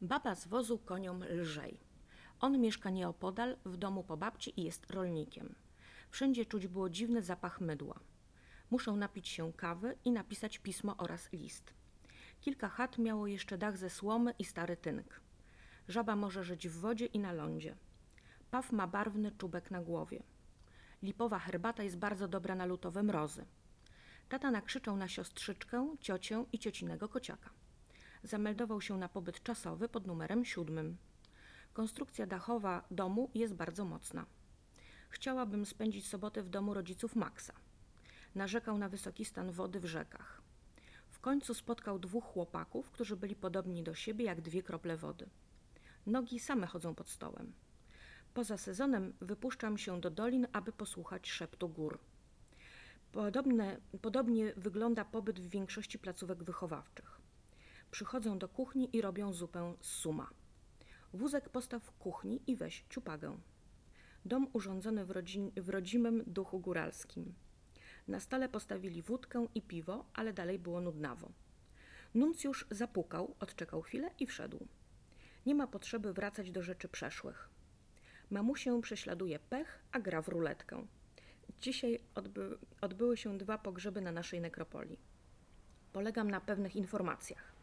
Baba z wozu koniom lżej. On mieszka nieopodal, w domu po babci i jest rolnikiem. Wszędzie czuć było dziwny zapach mydła. Muszę napić się kawy i napisać pismo oraz list. Kilka chat miało jeszcze dach ze słomy i stary tynk. Żaba może żyć w wodzie i na lądzie. Paw ma barwny czubek na głowie. Lipowa herbata jest bardzo dobra na lutowe mrozy. Tata nakrzyczał na siostrzyczkę, ciocię i ciocinego kociaka. Zameldował się na pobyt czasowy pod numerem 7. Konstrukcja dachowa domu jest bardzo mocna. Chciałabym spędzić sobotę w domu rodziców Maxa. Narzekał na wysoki stan wody w rzekach. W końcu spotkał 2 chłopaków, którzy byli podobni do siebie jak 2 krople wody. Nogi same chodzą pod stołem. Poza sezonem wypuszczam się do dolin, aby posłuchać szeptu gór. Podobnie wygląda pobyt w większości placówek wychowawczych. Przychodzą do kuchni i robią zupę z suma. Wózek postaw w kuchni i weź ciupagę. Dom urządzony w rodzimym duchu góralskim. Na stole postawili wódkę i piwo, ale dalej było nudnawo. Nuncjusz zapukał, odczekał chwilę i wszedł. Nie ma potrzeby wracać do rzeczy przeszłych. Mamusię prześladuje pech, a gra w ruletkę. Dzisiaj odbyły się 2 pogrzeby na naszej nekropolii. Polegam na pewnych informacjach.